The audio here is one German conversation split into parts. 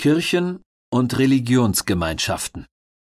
Kirchen und Religionsgemeinschaften.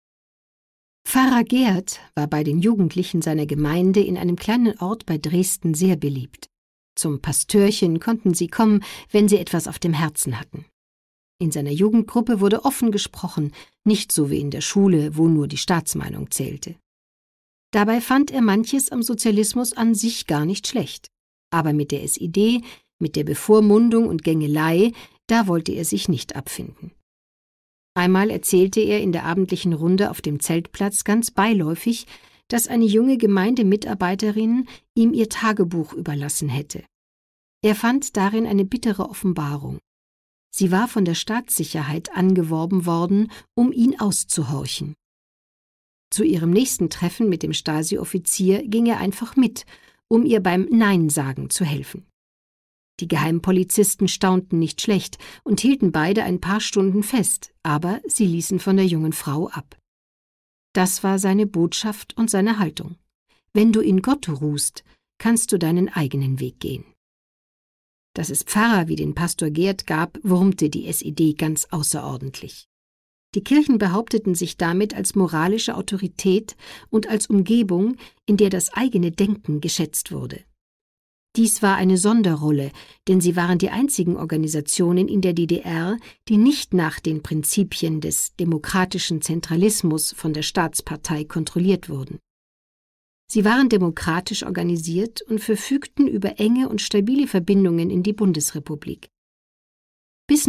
Pfarrer Gerd war bei den Jugendlichen seiner Gemeinde in einem kleinen Ort bei Dresden sehr beliebt. Zum Pastörchen konnten sie kommen, wenn sie etwas auf dem Herzen hatten. In seiner Jugendgruppe wurde offen gesprochen, nicht so wie in der Schule, wo nur die Staatsmeinung zählte. Dabei fand er manches am Sozialismus an sich gar nicht schlecht. Aber mit der SED, mit der Bevormundung und Gängelei, da wollte er sich nicht abfinden. Einmal erzählte er in der abendlichen Runde auf dem Zeltplatz ganz beiläufig, dass eine junge Gemeindemitarbeiterin ihm ihr Tagebuch überlassen hätte. Er fand darin eine bittere Offenbarung. Sie war von der Staatssicherheit angeworben worden, um ihn auszuhorchen. Zu ihrem nächsten Treffen mit dem Stasi-Offizier ging er einfach mit, um ihr beim Nein-Sagen zu helfen. Die Geheimpolizisten staunten nicht schlecht und hielten beide ein paar Stunden fest, aber sie ließen von der jungen Frau ab. Das war seine Botschaft und seine Haltung. Wenn du in Gott ruhst, kannst du deinen eigenen Weg gehen. Dass es Pfarrer wie den Pastor Gerd gab, wurmte die SED ganz außerordentlich. Die Kirchen behaupteten sich damit als moralische Autorität und als Umgebung, in der das eigene Denken geschätzt wurde. Dies war eine Sonderrolle, denn sie waren die einzigen Organisationen in der DDR, die nicht nach den Prinzipien des demokratischen Zentralismus von der Staatspartei kontrolliert wurden. Sie waren demokratisch organisiert und verfügten über enge und stabile Verbindungen in die Bundesrepublik. Bis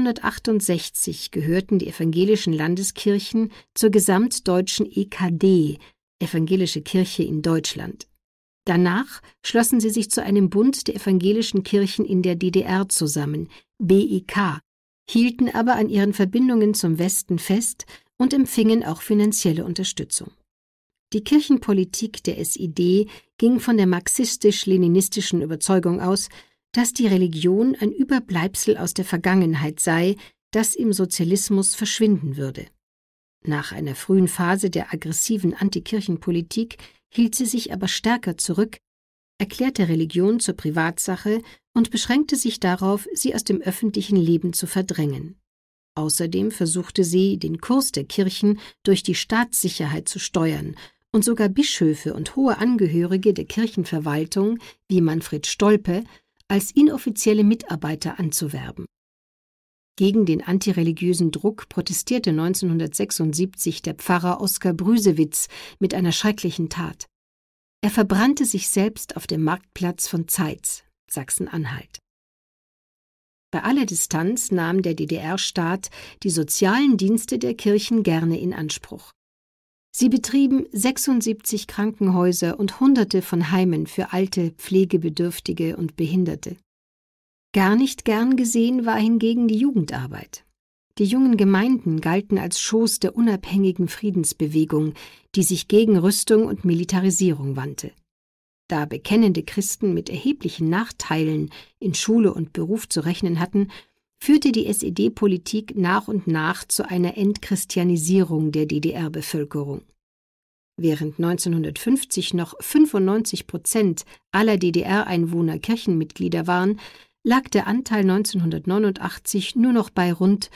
1968 gehörten die evangelischen Landeskirchen zur gesamtdeutschen EKD, Evangelische Kirche in Deutschland. Danach schlossen sie sich zu einem Bund der evangelischen Kirchen in der DDR zusammen, BEK, hielten aber an ihren Verbindungen zum Westen fest und empfingen auch finanzielle Unterstützung. Die Kirchenpolitik der SED ging von der marxistisch-leninistischen Überzeugung aus, dass die Religion ein Überbleibsel aus der Vergangenheit sei, das im Sozialismus verschwinden würde. Nach einer frühen Phase der aggressiven Antikirchenpolitik hielt sie sich aber stärker zurück, erklärte Religion zur Privatsache und beschränkte sich darauf, sie aus dem öffentlichen Leben zu verdrängen. Außerdem versuchte sie, den Kurs der Kirchen durch die Staatssicherheit zu steuern und sogar Bischöfe und hohe Angehörige der Kirchenverwaltung, wie Manfred Stolpe, als inoffizielle Mitarbeiter anzuwerben. Gegen den antireligiösen Druck protestierte 1976 der Pfarrer Oskar Brüsewitz mit einer schrecklichen Tat. Er verbrannte sich selbst auf dem Marktplatz von Zeitz, Sachsen-Anhalt. Bei aller Distanz nahm der DDR-Staat die sozialen Dienste der Kirchen gerne in Anspruch. Sie betrieben 76 Krankenhäuser und Hunderte von Heimen für Alte, Pflegebedürftige und Behinderte. Gar nicht gern gesehen war hingegen die Jugendarbeit. Die jungen Gemeinden galten als Schoß der unabhängigen Friedensbewegung, die sich gegen Rüstung und Militarisierung wandte. Da bekennende Christen mit erheblichen Nachteilen in Schule und Beruf zu rechnen hatten, führte die SED-Politik nach und nach zu einer Entchristianisierung der DDR-Bevölkerung. Während 1950 noch 95% aller DDR-Einwohner Kirchenmitglieder waren, lag der Anteil 1989 nur noch bei rund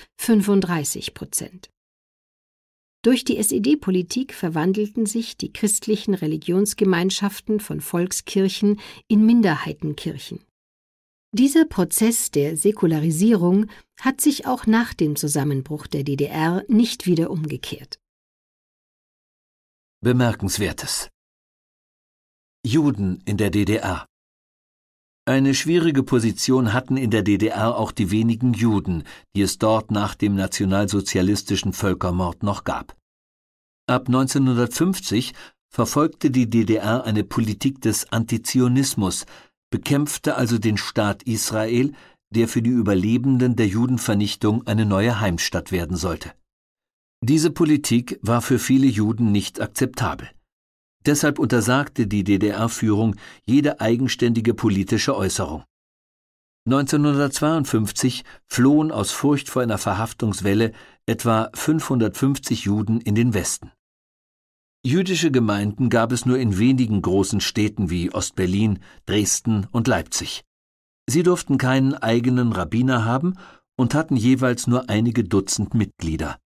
35%. Durch die SED-Politik verwandelten sich die christlichen Religionsgemeinschaften von Volkskirchen in Minderheitenkirchen. Dieser Prozess der Säkularisierung hat sich auch nach dem Zusammenbruch der DDR nicht wieder umgekehrt. Bemerkenswertes: Juden in der DDR. Eine schwierige Position hatten in der DDR auch die wenigen Juden, die es dort nach dem nationalsozialistischen Völkermord noch gab. Ab 1950 verfolgte die DDR eine Politik des Antizionismus, bekämpfte also den Staat Israel, der für die Überlebenden der Judenvernichtung eine neue Heimstatt werden sollte. Diese Politik war für viele Juden nicht akzeptabel. Deshalb untersagte die DDR-Führung jede eigenständige politische Äußerung. 1952 flohen aus Furcht vor einer Verhaftungswelle etwa 550 Juden in den Westen. Jüdische Gemeinden gab es nur in wenigen großen Städten wie Ostberlin, Dresden und Leipzig. Sie durften keinen eigenen Rabbiner haben und hatten jeweils nur einige Dutzend Mitglieder.